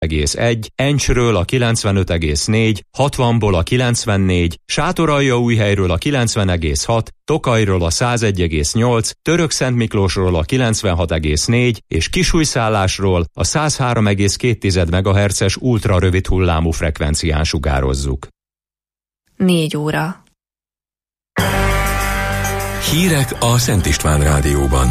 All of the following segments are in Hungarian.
95,1, Encsről a 95,4, 60-ból a 94, Sátoraljaújhelyről a 90,6, Tokajról a 101,8, Törökszentmiklósról a 96,4 és Kisújszállásról a 103,2 MHz-es ultrarövid hullámú frekvencián sugározzuk. 4 óra. Hírek a Szent István Rádióban.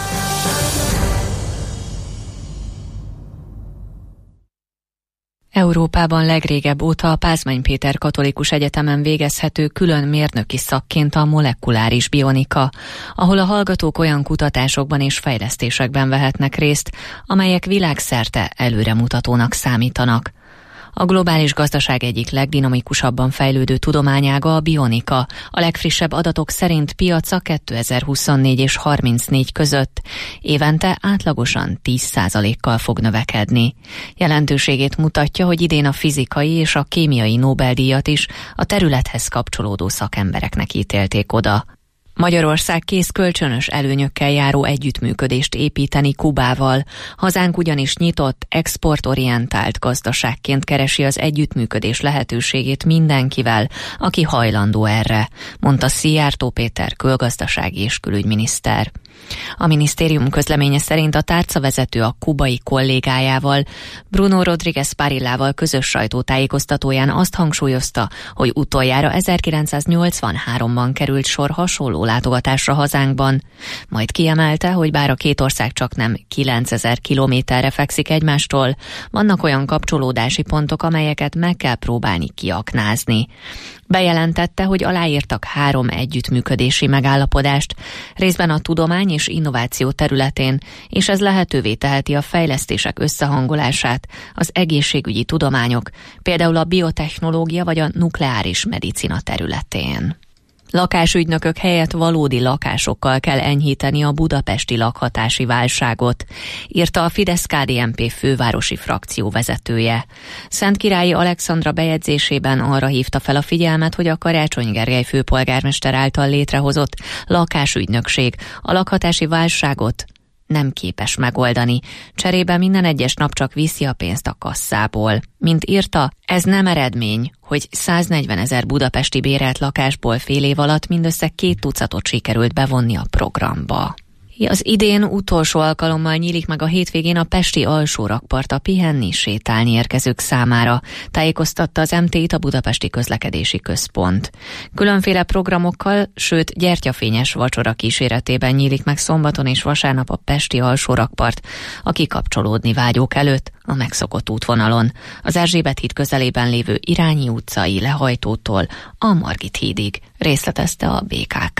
Európában legrégebb óta a Pázmány Péter Katolikus Egyetemen végezhető külön mérnöki szakként a molekuláris bionika, ahol a hallgatók olyan kutatásokban és fejlesztésekben vehetnek részt, amelyek világszerte előremutatónak számítanak. A globális gazdaság egyik legdinamikusabban fejlődő tudományága a bionika. A legfrissebb adatok szerint piaca 2024 és 34 között évente átlagosan 10%-kal fog növekedni. Jelentőségét mutatja, hogy idén a fizikai és a kémiai Nobel-díjat is a területhez kapcsolódó szakembereknek ítélték oda. Magyarország kész kölcsönös előnyökkel járó együttműködést építeni Kubával. Hazánk ugyanis nyitott, exportorientált gazdaságként keresi az együttműködés lehetőségét mindenkivel, aki hajlandó erre, mondta Szijjártó Péter külgazdasági és külügyminiszter. A minisztérium közleménye szerint a tárcavezető a kubai kollégájával, Bruno Rodríguez Parillával közös sajtótájékoztatóján azt hangsúlyozta, hogy utoljára 1983-ban került sor hasonló látogatásra hazánkban. Majd kiemelte, hogy bár a két ország csaknem 9000 kilométerre fekszik egymástól, vannak olyan kapcsolódási pontok, amelyeket meg kell próbálni kiaknázni. Bejelentette, hogy aláírtak 3 együttműködési megállapodást, részben a tudomány és innováció területén, és ez lehetővé teheti a fejlesztések összehangolását az egészségügyi tudományok, például a biotechnológia vagy a nukleáris medicina területén. Lakásügynökök helyett valódi lakásokkal kell enyhíteni a budapesti lakhatási válságot, írta a Fidesz-KDNP fővárosi frakció vezetője. Szentkirályi Alexandra bejegyzésében arra hívta fel a figyelmet, hogy a Karácsony Gergely főpolgármester által létrehozott lakásügynökség a lakhatási válságot nem képes megoldani. Cserébe minden egyes nap csak viszi a pénzt a kasszából. Mint írta, ez nem eredmény, hogy 140 000 budapesti bérelt lakásból fél év alatt mindössze 2 tucatot sikerült bevonni a programba. Az idén utolsó alkalommal nyílik meg a hétvégén a pesti alsórakpart a pihenni, sétálni érkezők számára, tájékoztatta az MT-t a Budapesti Közlekedési Központ. Különféle programokkal, sőt gyertyafényes vacsora kíséretében nyílik meg szombaton és vasárnap a pesti alsórakpart a kikapcsolódni vágyók előtt a megszokott útvonalon, az Erzsébet híd közelében lévő Irányi utcai lehajtótól a Margit hídig, részletezte a BKK.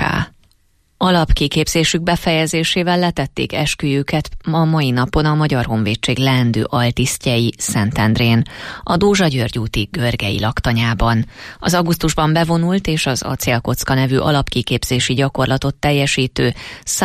Alapkiképzésük befejezésével letették esküjüket a mai napon a Magyar Honvédség leendő altisztjei Szentendrén, a Dózsa György úti Görgei laktanyában. Az augusztusban bevonult és az Acélkocka nevű alapkiképzési gyakorlatot teljesítő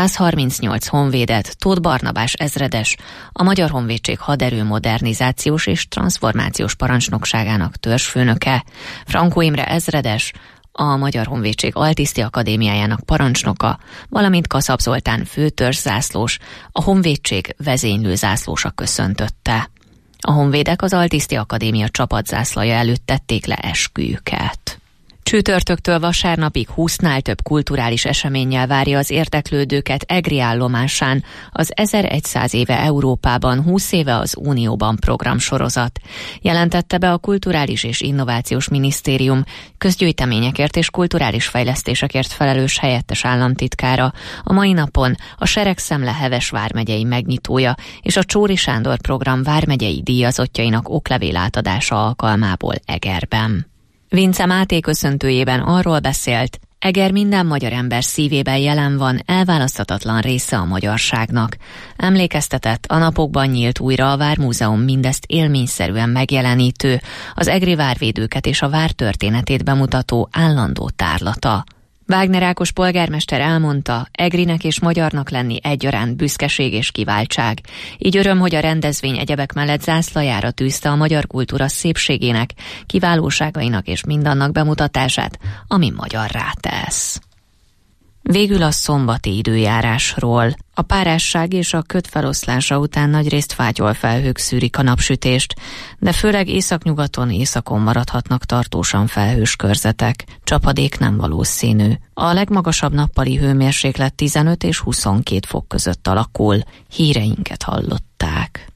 138 honvédet Tóth Barnabás ezredes, a Magyar Honvédség haderő modernizációs és transformációs parancsnokságának törzsfőnöke, Frankó Imre ezredes, a Magyar Honvédség Altiszti Akadémiájának parancsnoka, valamint Kaszab Zoltán főtörzszászlós, a honvédség vezénylő zászlósa köszöntötte. A honvédek az Altiszti Akadémia csapatzászlaja előtt tették le esküjüket. Csütörtöktől vasárnapig 20-nál több kulturális eseménnyel várja az érdeklődőket Egri állomásán az 1100 éve Európában, 20 éve az Unióban programsorozat. Jelentette be a Kulturális és Innovációs Minisztérium közgyűjteményekért és kulturális fejlesztésekért felelős helyettes államtitkára. A mai napon a Seregszemle Heves vármegyei megnyitója és a Csóri Sándor program vármegyei díjazottjainak oklevél átadása alkalmából Egerben. Vince Máté köszöntőjében arról beszélt, Eger minden magyar ember szívében jelen van, elválaszthatatlan része a magyarságnak. Emlékeztetett, a napokban nyílt újra a Vármúzeum mindezt élményszerűen megjelenítő, az egri várvédőket és a vár történetét bemutató állandó tárlata. Wagner Ákos polgármester elmondta, Egrinek és magyarnak lenni egyaránt büszkeség és kiváltság. Így öröm, hogy a rendezvény egyebek mellett zászlajára tűzte a magyar kultúra szépségének, kiválóságainak és mindannak bemutatását, ami magyarrá tesz. Végül a szombati időjárásról. A párásság és a köd feloszlása után nagyrészt fátyolfelhők szűrik a napsütést, de főleg északnyugaton, északon maradhatnak tartósan felhős körzetek. Csapadék nem valószínű. A legmagasabb nappali hőmérséklet 15 és 22 fok között alakul. Híreinket hallották.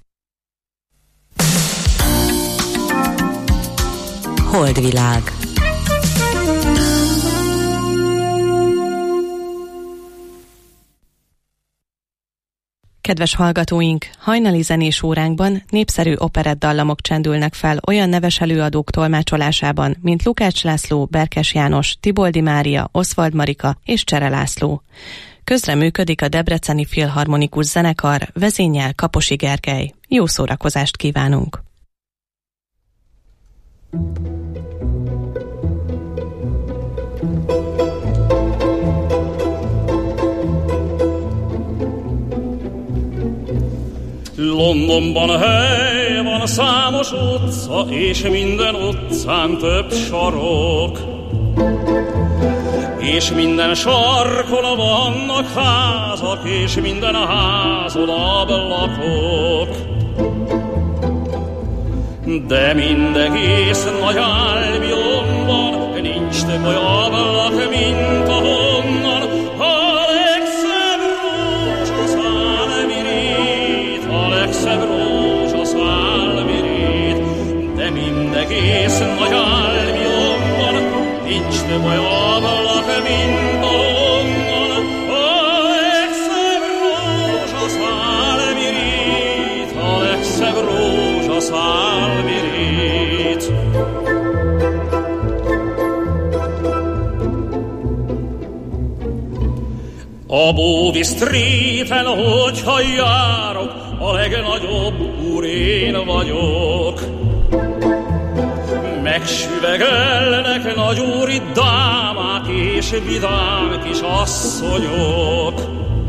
Holdvilág. Kedves hallgatóink, hajnali zenés óránkban népszerű operettdallamok csendülnek fel olyan neves előadók tolmácsolásában, mint Lukács László, Berkes János, Tiboldi Mária, Oswald Marika és Csere László. Közreműködik a Debreceni Filharmonikus Zenekar, vezénnyel Kaposi Gergely. Jó szórakozást kívánunk! Londonban hely van, számos utca, és minden utcán több sarok. És minden sarkon vannak házak, és minden házon ablakok. De mindegész nagy Albionban nincs több olyan ablak, mint ahonnan a legszebb rózsaszál mirít, a legszebb rózsaszál mirít. De mindegész nagy Albionban nincs több olyan ablak, mint ahonnan a legszebb rózsaszál mirít, a legszebb rózsaszál mirít. A Bowie Street-en, hogyha járok, a legnagyobb úr én vagyok. Megsüvegelnek nagyúri dámák és vidám kis asszonyok.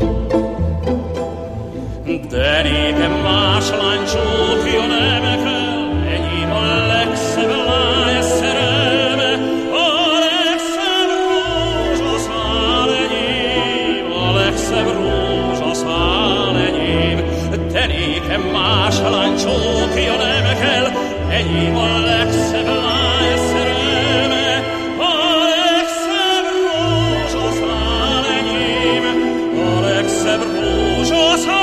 De nékem más lánycsókja nem kell, enyém a legszebb lány szerelme, a legszebb rózsaszál enyém, a legszebb rózsaszál enyém. De nékem más lánycsókja nem kell, enyém a legszebb lány szerelme, a legszebb rózsaszál enyém, a legszebb rózsaszál.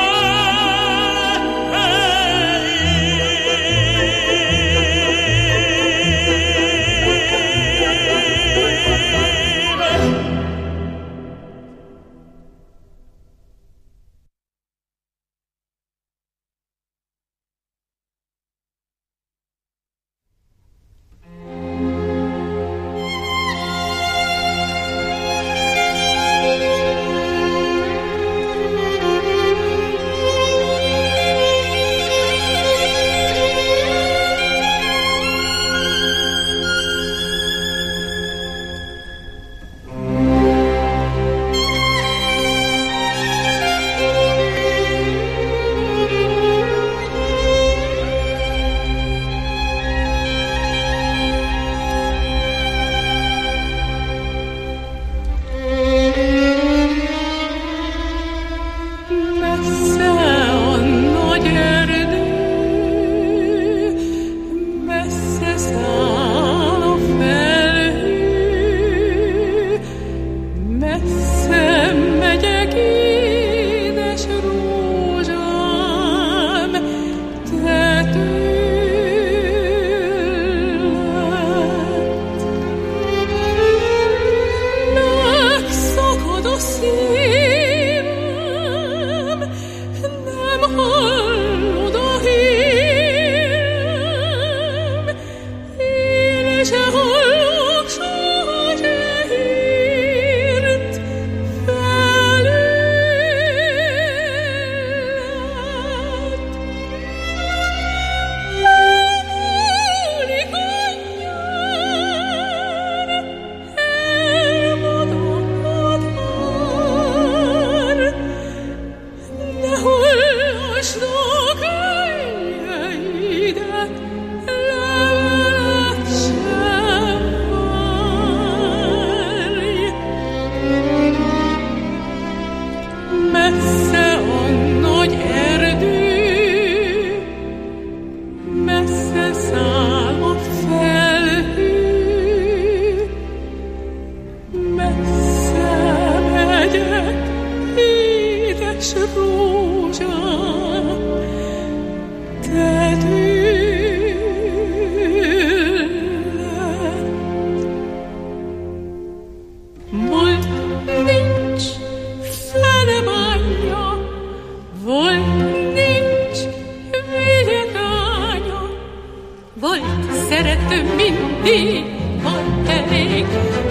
volt szerető mindig, volt elég.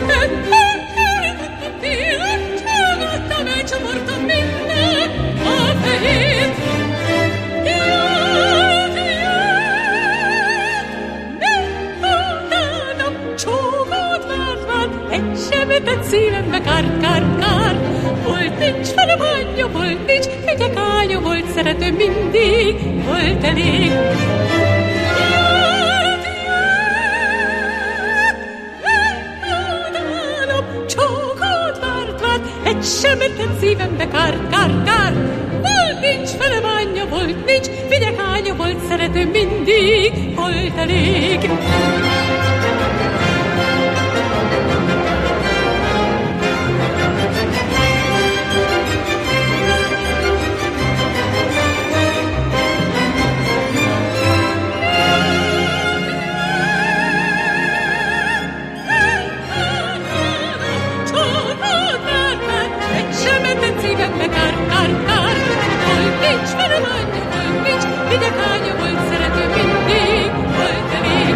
Csalgattam, elcsavartam minden a fejét. Jött, utána csókot várt, egy sem ütött szívembe kár. Volt nincs velem anyja, volt nincs figyekánya, volt szerető mindig, volt elég. Egy sem értett szívembe kár. Volt nincs velem anyja, volt nincs figyekánya, volt szerető mindig, volt elég. Nincs velem anyja, volt nincs figyekánya, volt szerető mindig, volt elég.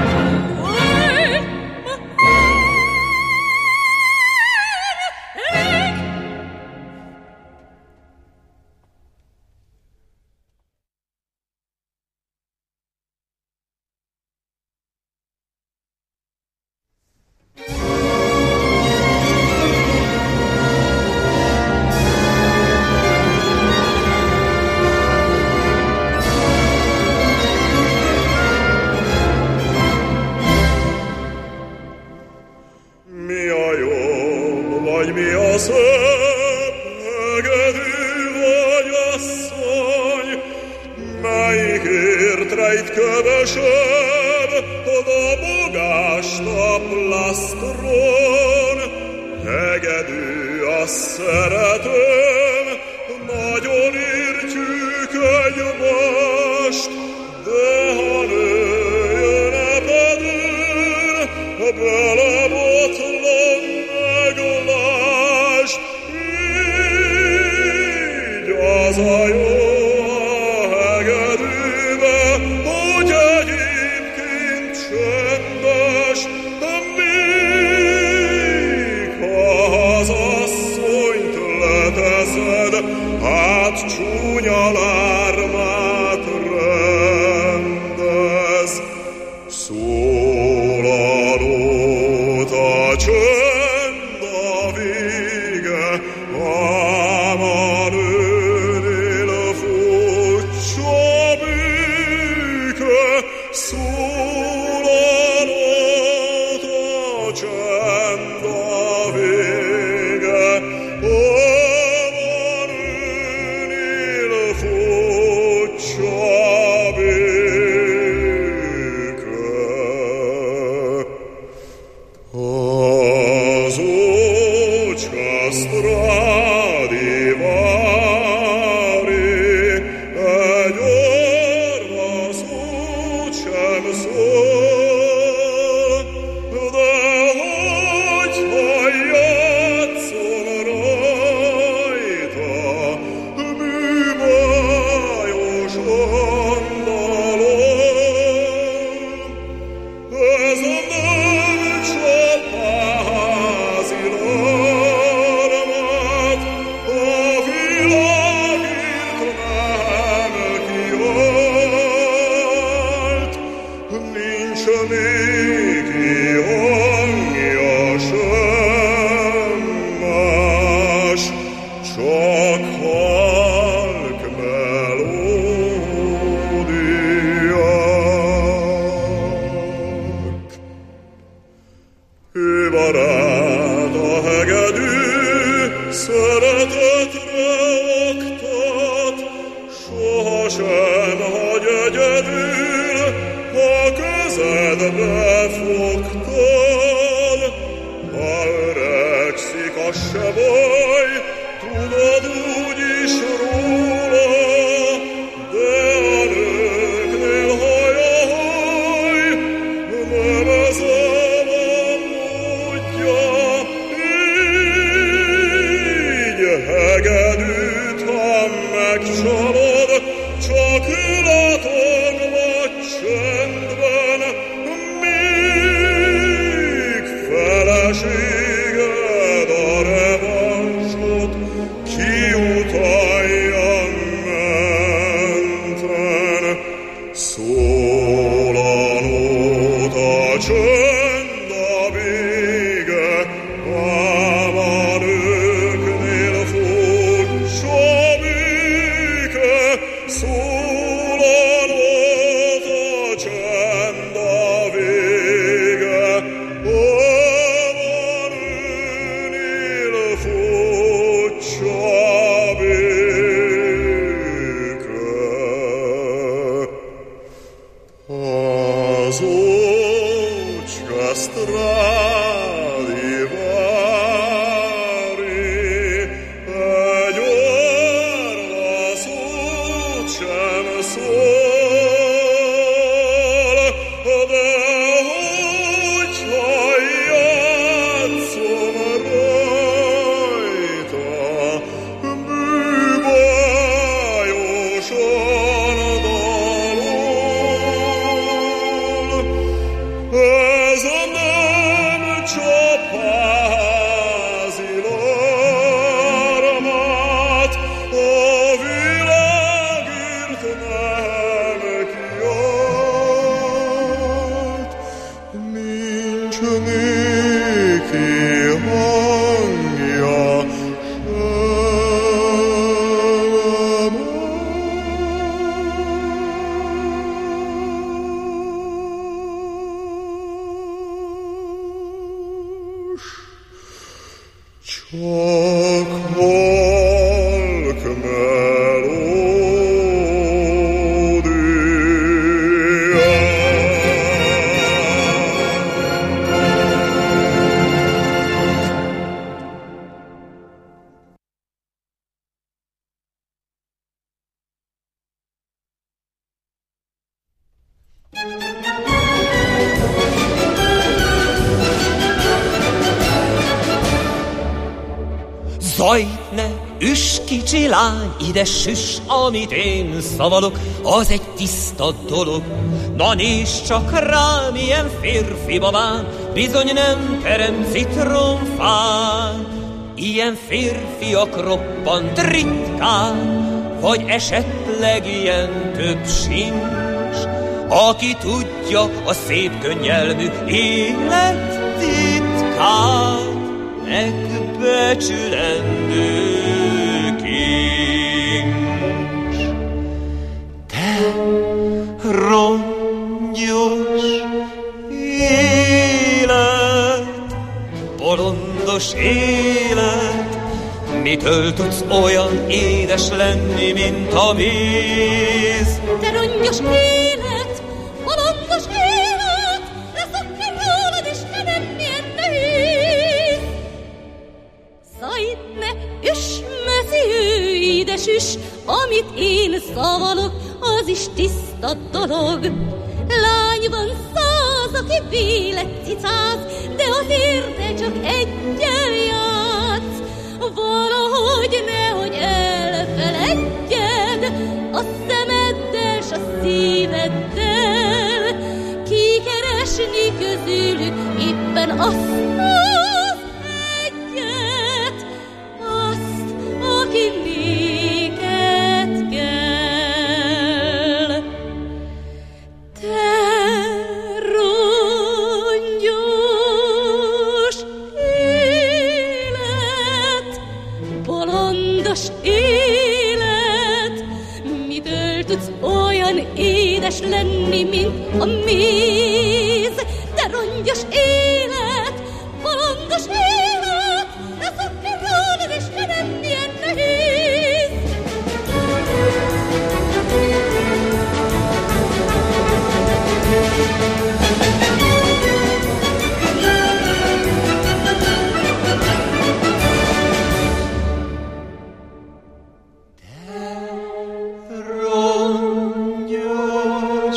Csak ül a torna csendben, az ócska Stradivari, egy orva szót sem szól, de hogyha játszom rajta, bűbajosan dalol. Ez nem csapázi larmát, a világért nem kiált, nincs néki hangja csak halk melódia. Zaj, ne üss, kicsi lány, ide süss, amit én szavalok, az egy tiszta dolog. Na nézd csak rá, milyen férfi babám, bizony nem terem citromfán. Ilyen férfiak roppant ritkán, vagy esetleg ilyen több sincs, aki tudja a szép könnyelmű élet titkát, megbecsülendő kincs. Te rongyos élet, bolondos élet, mitől tudsz olyan édes lenni, mint a víz? Te rongyos élet, bolondos élet, leszokni rólad, Istenem, milyen nehéz. Zaj, ne üss, mező, édes üss, amit én szavalok, az is tiszta dolog. Lány van 100, aki vélet cicáz, de azért te csak eggyel játsz. Valahogy nehogy elfeledjed a szemeddel s a szíveddel, kikeresni közülük éppen azt az egyet, azt, aki néked kell. Te rongyos élet, bolondos élet, mitől tudsz olyan édes lenni, mint a méz? Te rongyos élet, bolondos élet, leszokni rólad, Istenem, milyen nehéz. Rongyos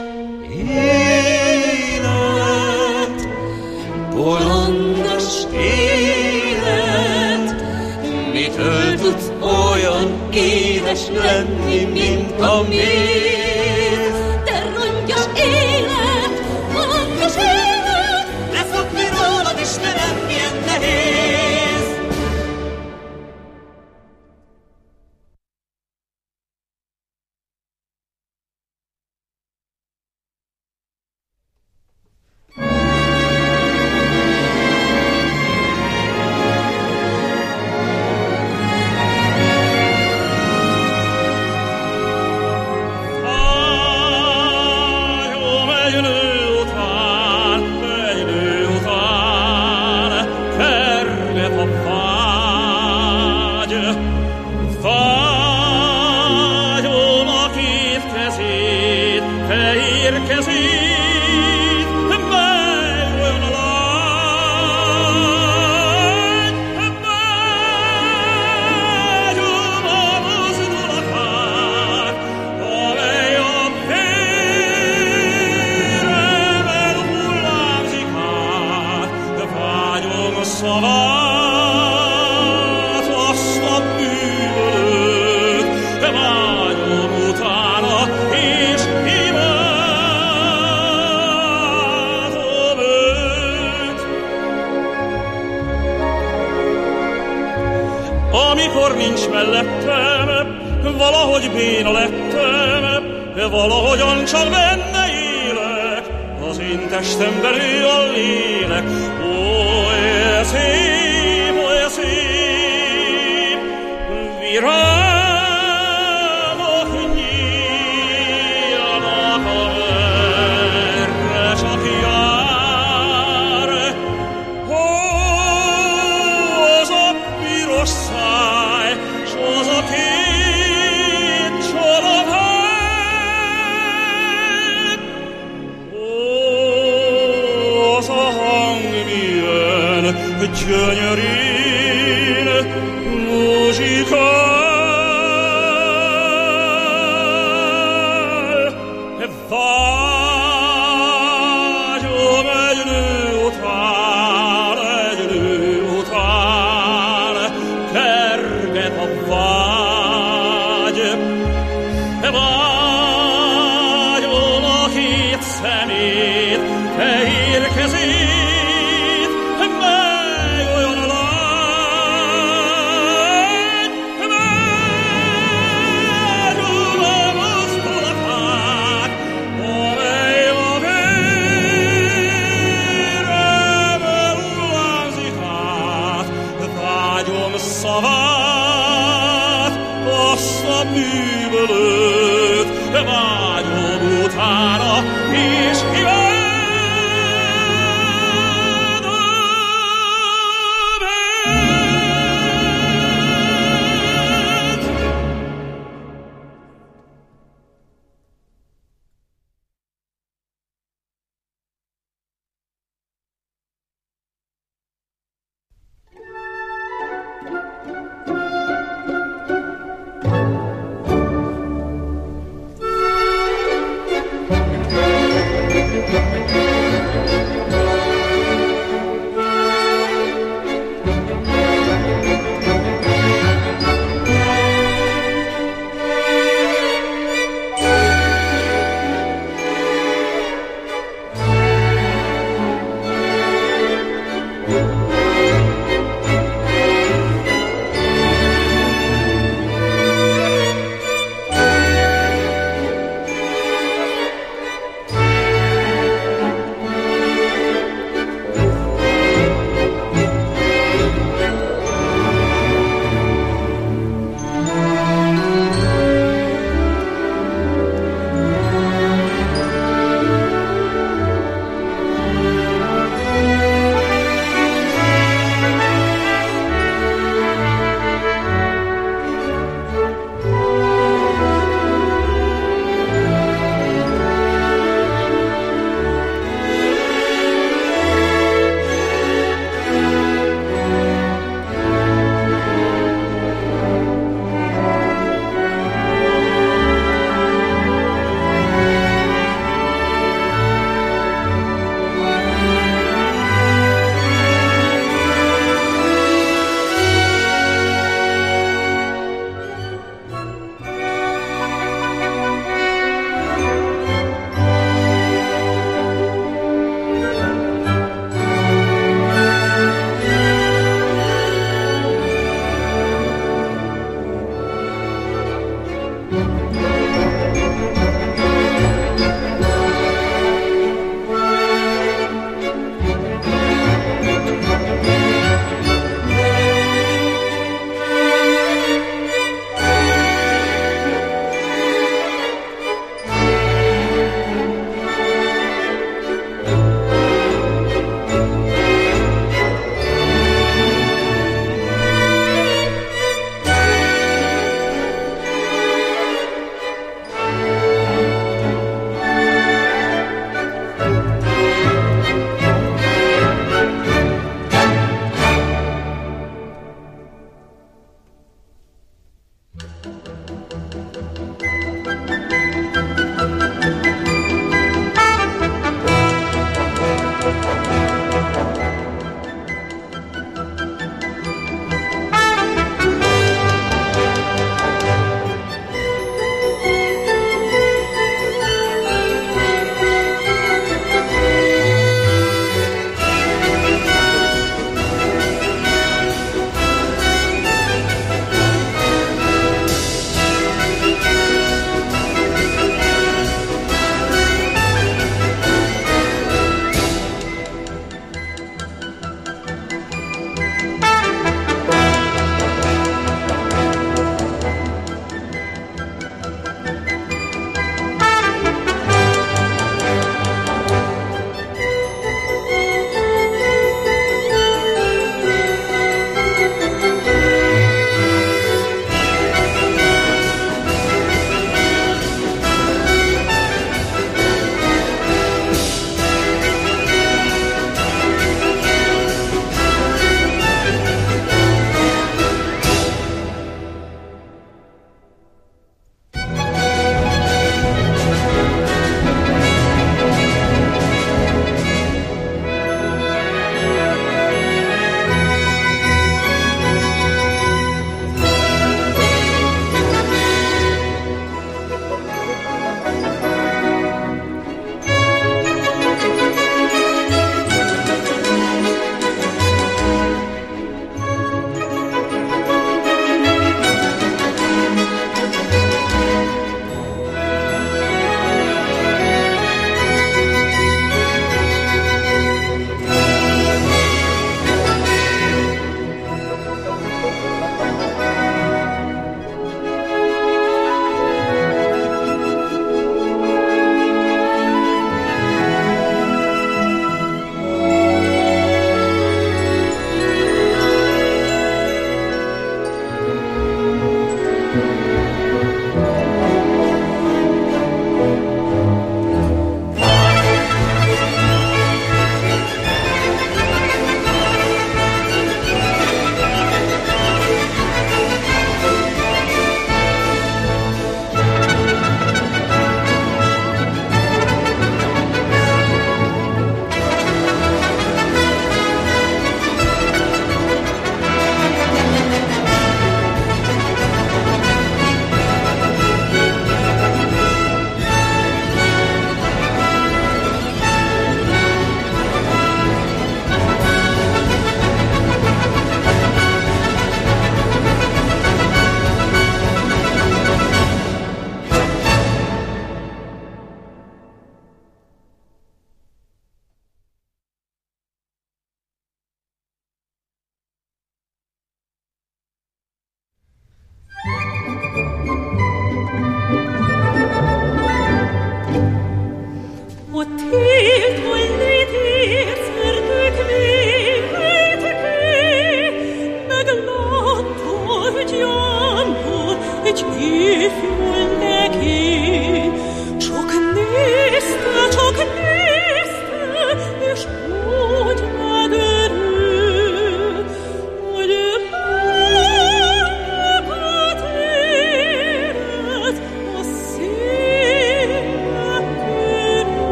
élet, bolondos élet, mitől tudsz olyan édes lenni, mint a méz? Te rongyos élet, bolondos élet, Leszokni rólad, Istenem, milyen nehéz! amikor nincs mellettem, valahogy béna lettem, valahogyan csak benne élek, az én testemben ő a lélek. Oly szép, virágok nyílnak, amerre csak jár. Az a piros száj, s az a két csodavágy, az a hang milyen gyönyörűn muzsikál. Vágyom egy nő után, kerget a vágy. Vágyom a két szemét, fehér kezét, mely olyan lágy. Vágyom a mozdulatát, amely a véremben hullámzik át. Vágyom szavát, azt a bűvölőt, vágyom utána, és kívánom.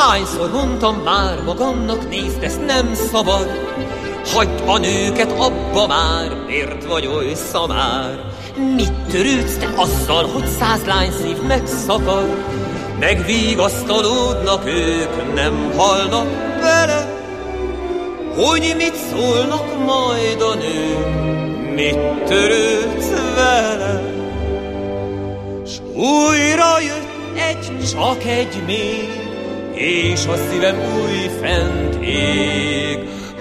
Hányszor mondtam már magamnak, nézd, ezt nem szabad. Hagyd a nőket abba már, miért vagy oly szamár? Mit törődsz te azzal, hogy 100 lány szív megszakad? Megvigasztalódnak ők, nem halnak bele, hogy mit szólnak majd a nők. Mit törődsz vele? S újra jött csak egy még, és a szívem újfent ég.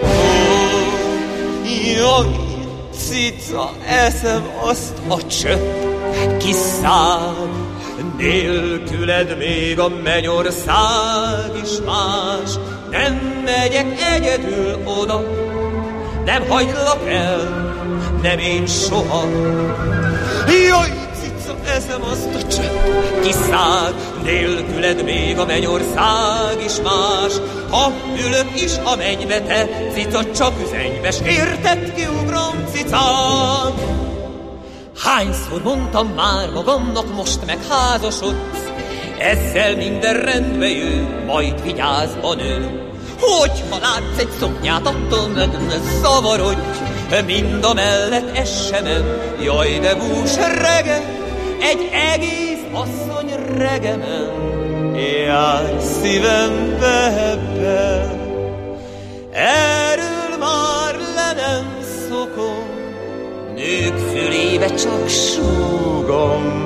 Jaj, cica, eszem azt a csöpp kiszáll, nélküled még a mennyország is más. Nem megyek egyedül oda, nem hagylak el, nem én soha. Jaj, cica, eszem azt a csöpp kiszáll, nélküled még a mennyország is más. Ha ülök is a mennybe, te cica, csak üzenjbe, s érted, kiugrom, cicám. Hányszor mondtam már magamnak, most meg házasodsz, ezzel minden rendbe jön, majd vigyázz a nő. Hogyha látsz egy szoknyát, attól meg ne zavarodj, mind a mellett ez sem ment, jaj de bús rege, egy egész asszony regemen, jár szívembe ebben. Erről már le nem szokom, nők fülébe csak súgom.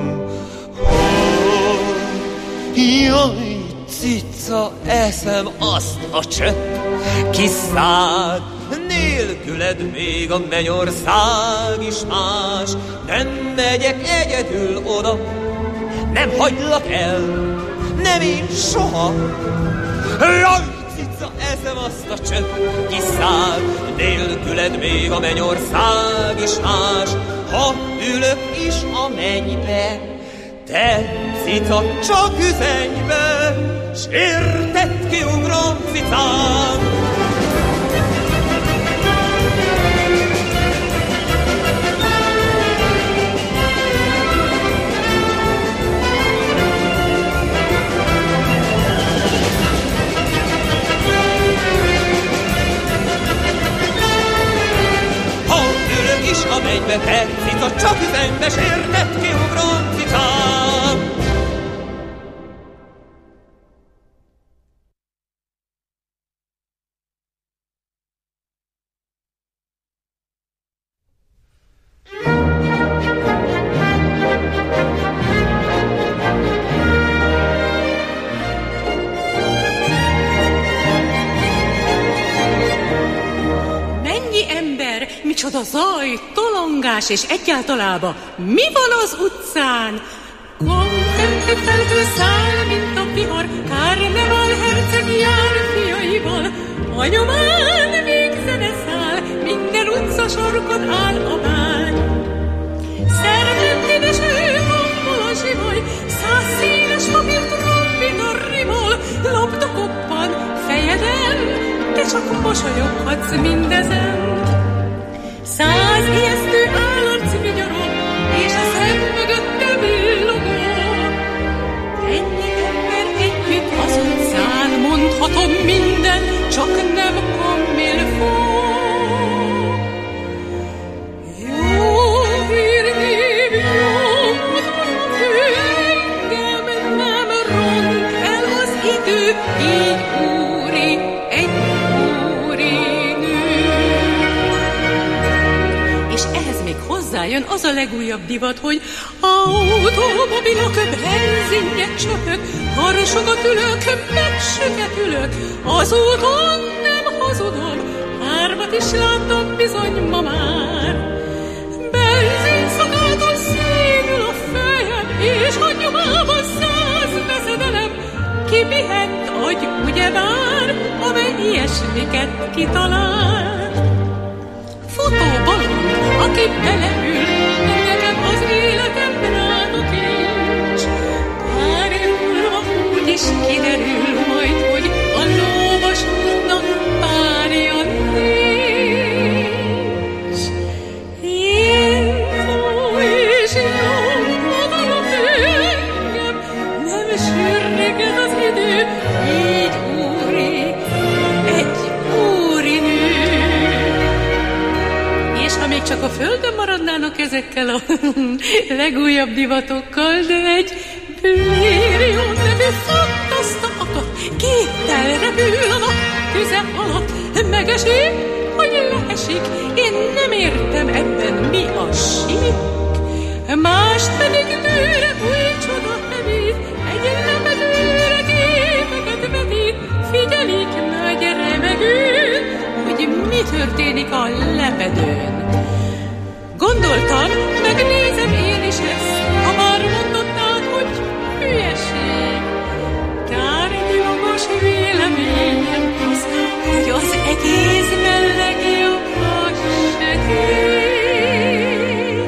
Jaj, cica, eszem azt a csöpp kiszáll, nélküled még a mennyország is más. Nem megyek egyedül oda, nem hagylak el, nem én soha. Jaj, cica, eszem azt a csöpp kiszáll, nélküled még a mennyország is más. Ha ülök is a mennybe, te cica, csak üzenjbe, s érted, kiugrom, cicám. Ha ülök is a mennybe, te cica, csak üzenjbe, s érted, kiugrom, cicám. Micsoda zaj, tolongás, és egyáltalában mi van az utcán? Kontempli felhő száll, mint a vihar, Kárneval herceg jár fiaival. A nyomán még zene száll, minden utca sarkon áll a bány. Szerventédes őkombol a zsivaj, 100 színes papírt rombít a rimol. Labda koppan fejedel, te csak mosolyoghatsz mindezen. 100 ijesztő állarc vigyorog, és a szem mögötte villogó. Ennyi ember együtt az utcán, mondhatom minden, csak nem kamilfó. Jó hírnév, jó mutat engem, nem ront el az idő, így úri, egy hozzájön az a legújabb divat, hogy automobilok, benzinje csöpök, harsogat ülök, megsüketülök, az úton nem hazudom, 3 is láttam bizony ma már. Benzinszagától szédül a fejem, és a nyomában 100 veszedelem, kipihent agy, ugyebár, amely ilyesmiket kitalál. Fotóbalon, aki beleül, nekem az életem rátok nincs. Pár év múlva úgyis kiderül majd, hogy a lóvasútnak párja nincs. Én és jó odalag engem, nem sürget az idő, így ezekkel a legújabb divatokkal, de egy Blérion nevű fantaszta akadt, kéttel repül a nap tüze alatt, megesik, hogy leesik, én nem értem ebben mi a sík. Mást pedig nőre új csoda nevét, egy lepedőre képeket vetít, figyelik nagy remegő, hogy mi történik a lepedőn. Gondoltam, megnézem én is ezt, ha már mondották, hogy hülyeség. Tárgyilagos véleményem az, hogy az egész melegjobb a sötét.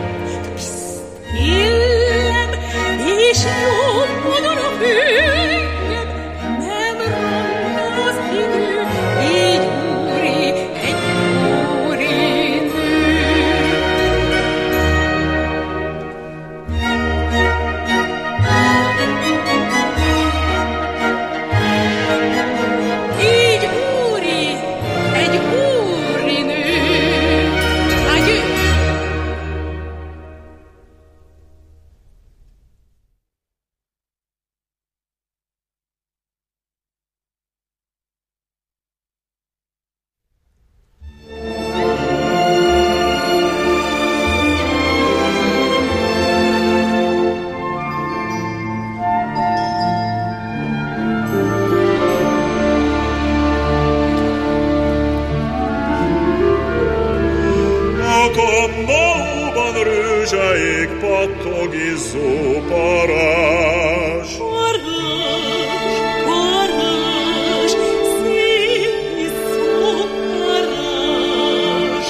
Illem, és jobban a hőnyeg, nem ronda az idő, így úri, egy úri nő. Így úri, egy úri nő. Adjö! A kombóban rőzseik pattog izzó parázs. Parázs, szép izzó parázs.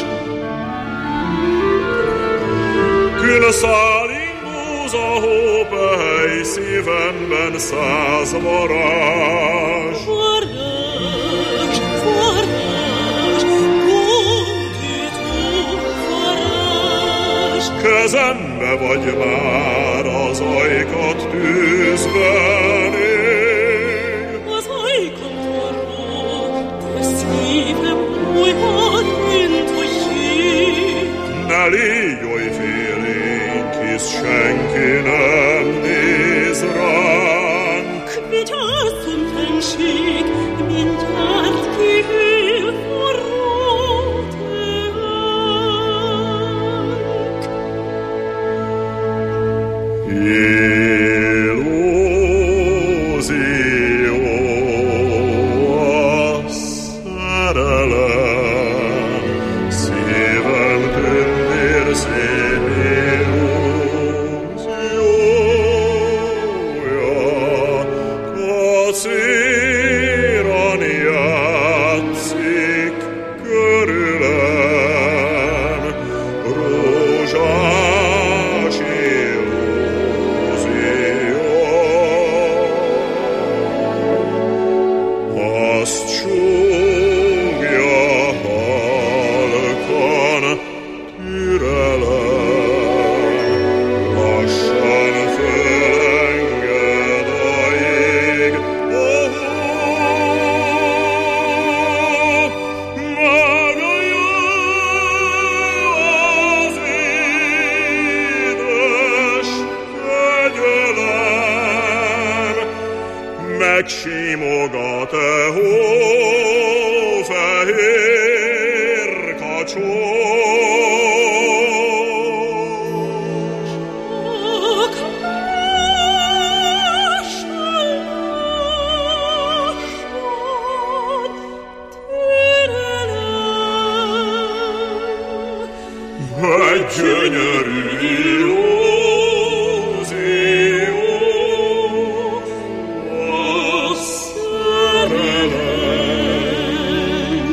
Külszál ingóz a hópehely, szívemben 100 varázs. Parázs, parázs, gondító parázs. Kezembe vagy már az ajkat tűzben ég. Az ajkam forró, de szívem olyan, mint a jég. Ne légy oly félénk, hisz senki nem néz ránk. Vigyázzon, fenség, mindjárt kiél forró teánk. Illúzió a szerelem, szívem tündér szép illúziója, kacéran játszik körülem, rózsás illúzió. Azt súgja halkan türelem, lassan fölenged a jég. Megjön az édes kegyelem, megsimogat-e hófehér kacsó. Csak lassan, lassan, türelem. Egy gyönyörű illúzió a szerelem.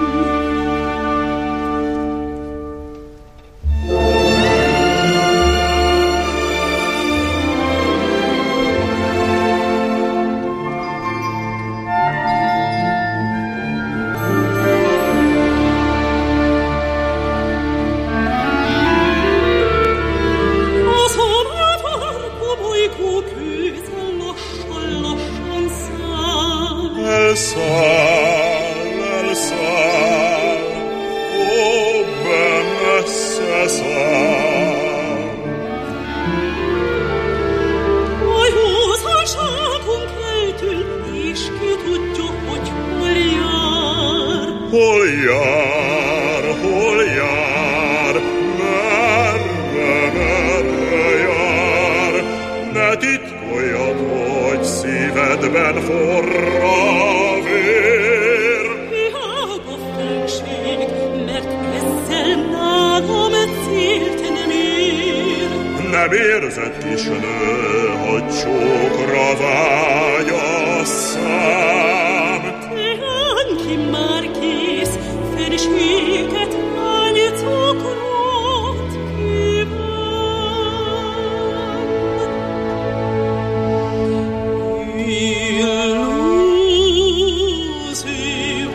Azon afarka bolygó kőzel lassan, lassan száll. Elszáll, elszáll, ó, messze száll. szívedben forra vér. Hiába felség, mert ezzel nálam célt nem ér. Nem érzett kisnő, hogy csókra vágy a szám. Teán ki már kész, feleséget állj cukrot kíván. Illúzió,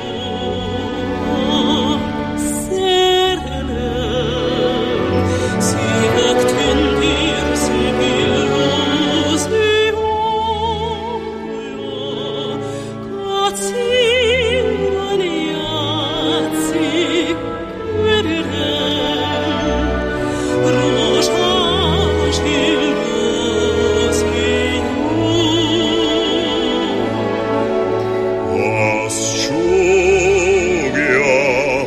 szerelem, szívek tündér, szép illúzió, kacíron játszik körülem, rózsás illúzió. Azt súgja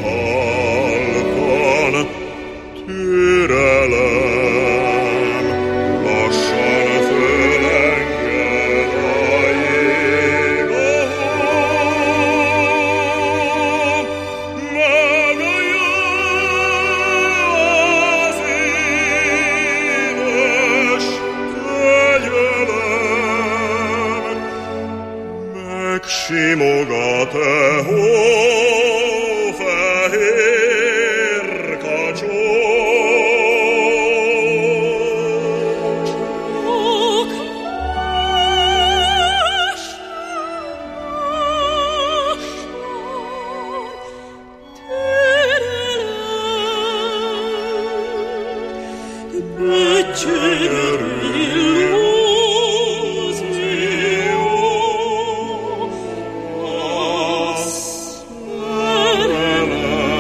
halkan, türelem, lassan fölenged a jég a hó. Megállja az édes kegyelem, megsimogat-e hófehér kacsót? Csak lassan, böcsönyörű illúzió, a szerelem.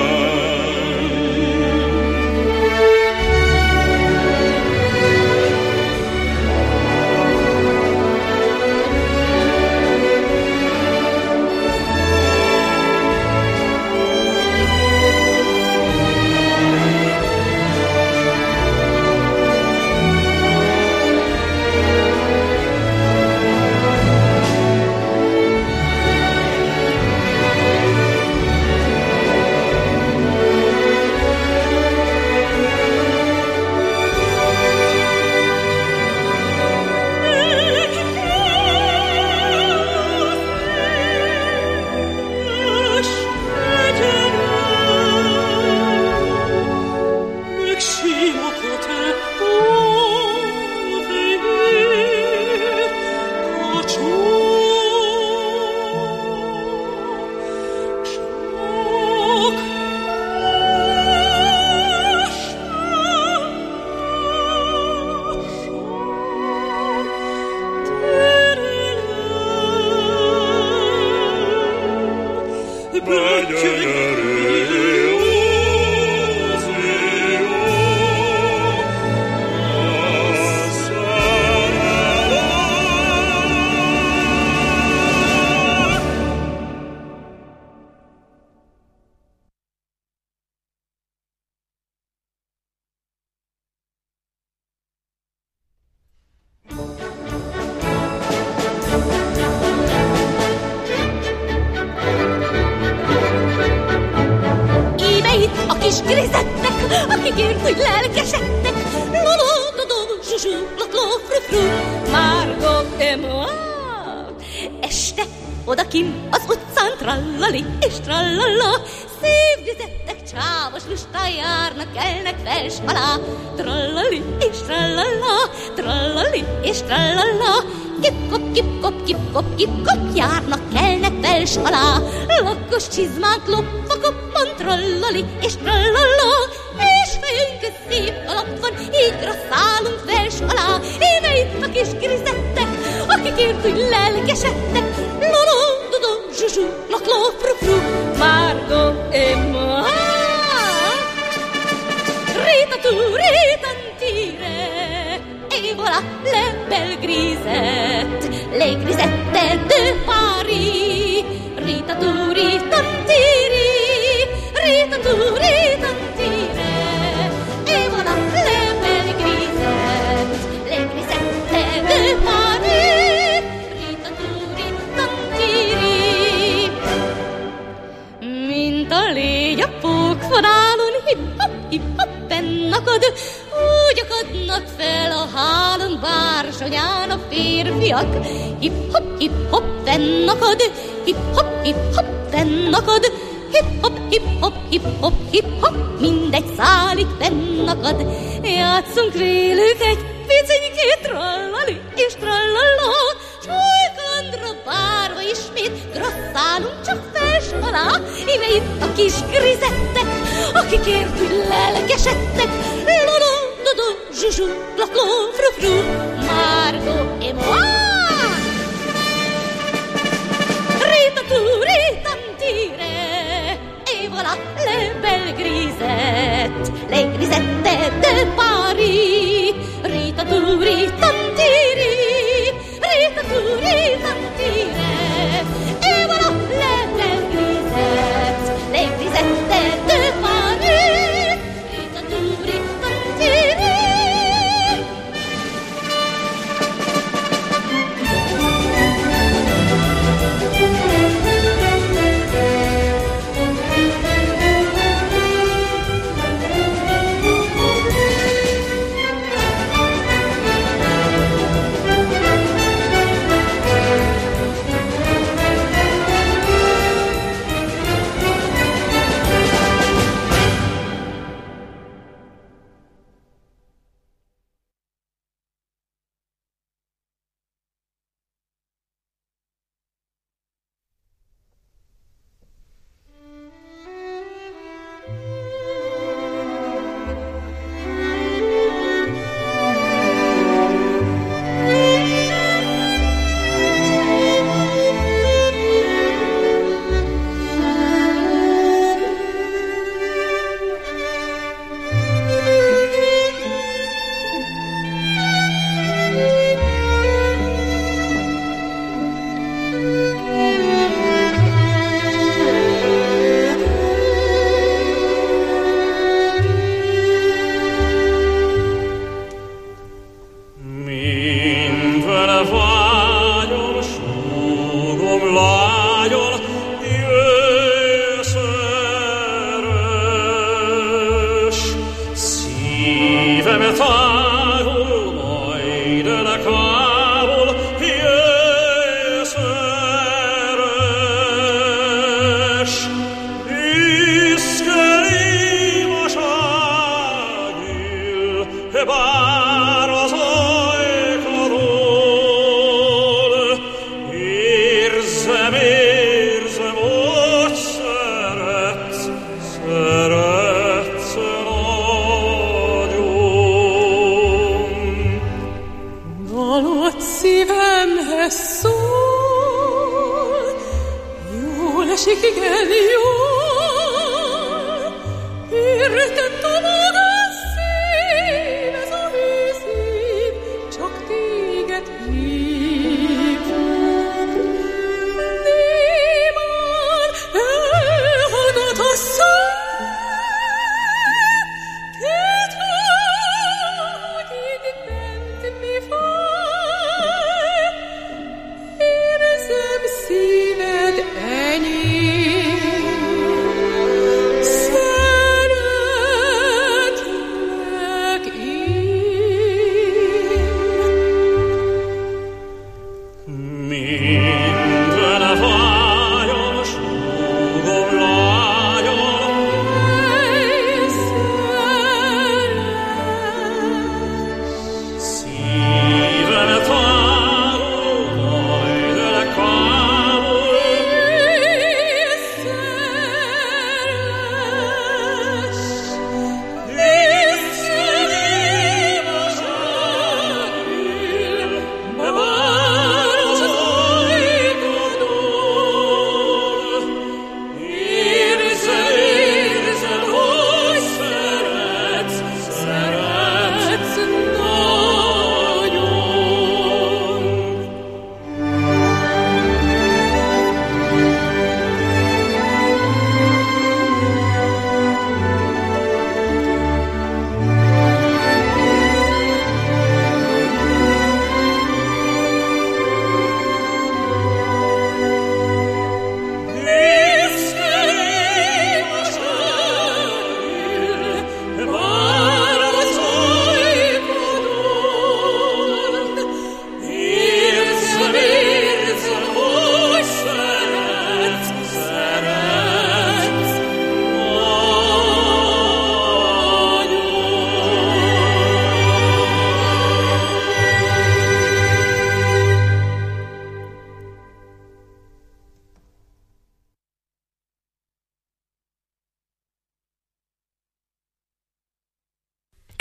kis grizettek, akik ért, hogy lelkesedtek. Loló-dodó, zsuzsú, lokló, frufru, Margot Emma. Este odakin az utcán trallali és trallala, szép grizettek, csávos lustán járnak, kelnek fels alá. Trallali és trallala, trallali és trallala, kip-kop, kip-kop, kip-kop, kip-kop, járnak, kelnek fels alá. Lakkos csizmánk lopva koppan, trallali és trallala, és fejünk szép alap van, így rasszálunk fels alá. Íme itt a kis grizettek, akik ért, hogy lelkesedtek. Loló, dodó, zsuzsú, lakló, frufru, Margot Emma. Rita-tu, ritan-tire, et voilà la belle grisette, les grisettes de Paris. Rita-tu, ritan-tiri, Rita-tu, ritan-tire, et voilà la belle grisette, les grisettes de Paris. Rita-tu, férfiak. Hip-hop, fennakad, hip-hop, fennakad, hip-hop, mindegy szálig fennakad. Játszunk vélük egy picinyikét, trallali és trallala, s olykandra várva ismét grasszálunk csak fels alá. Íme itt a kis grizettek, akikért úgy lelkesedtek. Lolo, dodo, zsuzsu, lakló, fru-fru, Margot et moi. Rita-tu-ri-tam-tire, et voilà les belles grisettes, les grisettes de Paris. Rita-tu-ri-tam-tiri, Rita-tu-ri-tam-tire, et voilà les belles grisettes, les grisettes de Paris. Rita-tu-ri-tam-tiri.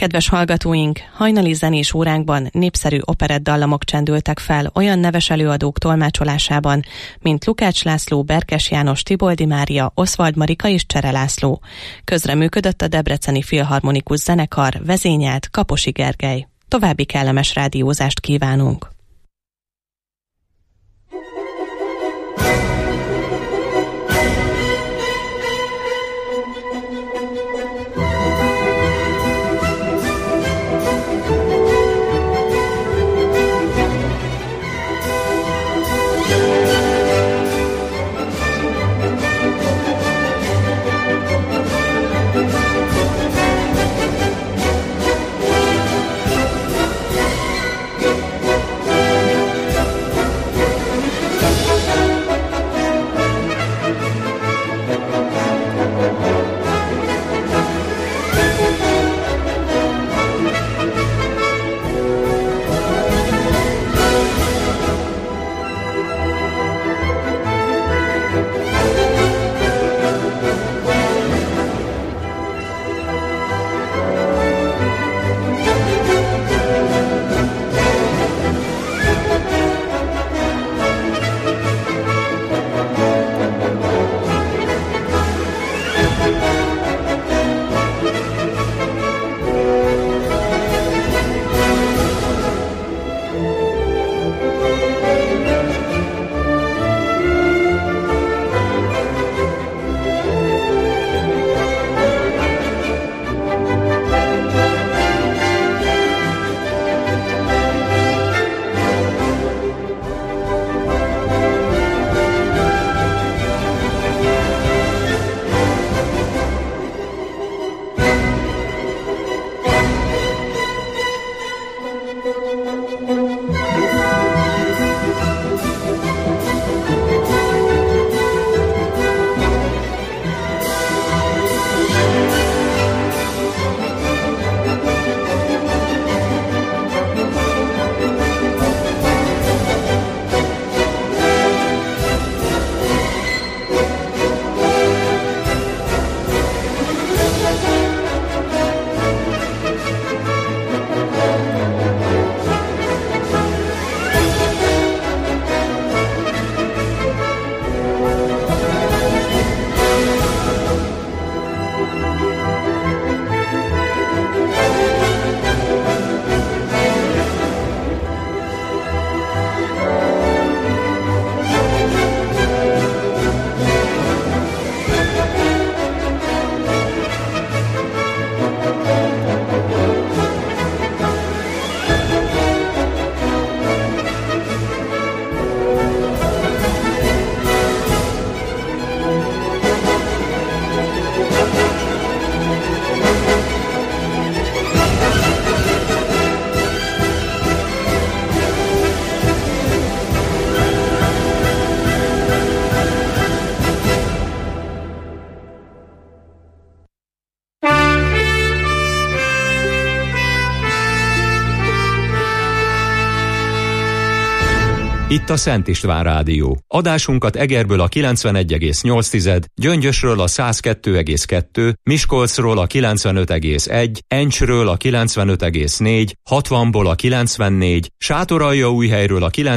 Kedves hallgatóink, hajnali zenés óránkban népszerű operettdallamok csendültek fel olyan neves előadók tolmácsolásában, mint Lukács László, Berkes János, Tiboldi Mária, Oswald Marika és Csere László. Közreműködött a Debreceni Filharmonikus Zenekar, vezényelt Kaposi Gergely. További kellemes rádiózást kívánunk! Itt a Szent István Rádió. Adásunkat Egerből a 91,8, Gyöngyösről a 102,2, Miskolcról a 95,1, Encsről a 95,4, 60-ból a 94, Sátoraljaújhelyről a